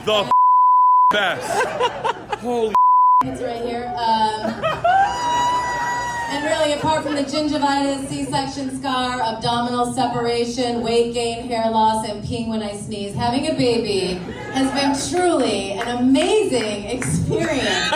the best. Holy. It's right here. And really, apart from the gingivitis, C-section scar, abdominal separation, weight gain, hair loss, and peeing when I sneeze, having a baby has been truly an amazing experience.